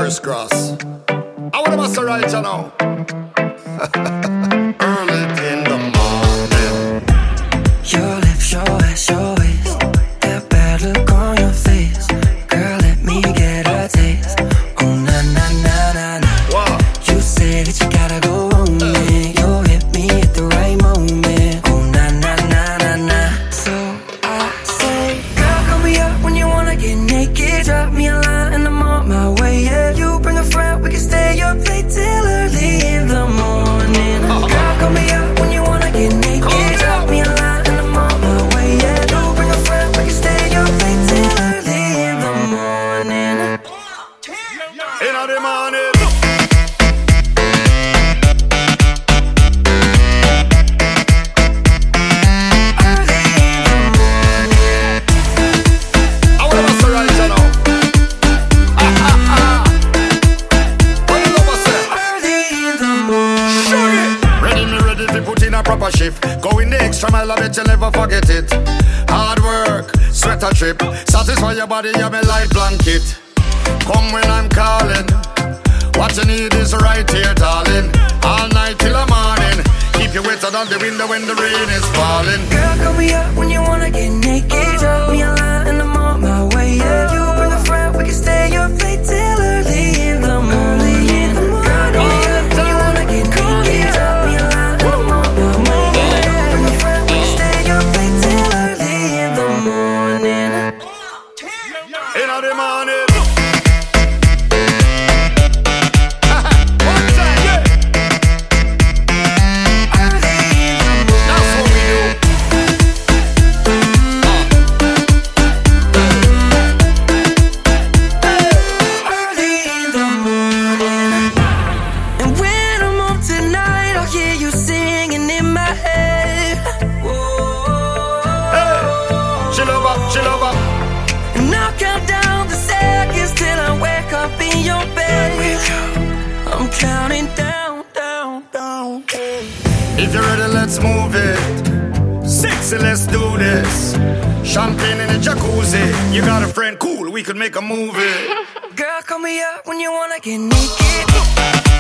first cross. I want to must right you now. Early in the morning. Your lips, your ass, your waist. That bad look on your face. Girl, let me get a taste. Oh, na, na, na, na, na. Wow. You say that you gotta go home, man. You hit me at the right moment. Oh, na, na, na, na, na. So I say, girl, call me up when you wanna get naked. Drop me a line and I'm on my way. Yeah, you bring a friend, we can stay up late till early in the morning. Girl, call me up when you wanna get naked. Drop me a line and I'm on my way. Yeah, you bring a friend, we can stay up late till early in the morning. In the morning. Shift. Going the extra mile, I bet you never forget it. Hard work, sweat a trip. Satisfy your body, you're my light blanket. Come when I'm calling. What you need is right here, darling. All night till the morning. Keep you wetter than the window when the rain is falling. Girl, call me up when you wanna get naked. Drop me a line and I'm on my way. Yeah, you bring a friend, we can stay up late till early in the morning. Girl, call me up when you wanna get naked. Drop me a line and I'm on my way. In the morning. Chill over. And I'll count down the seconds till I wake up in your bed. I'm counting down, down, down. If you're ready, let's move it. Sexy, let's do this. Champagne in the jacuzzi. You got a friend, cool, we could make a movie. Girl, call me up when you wanna get naked.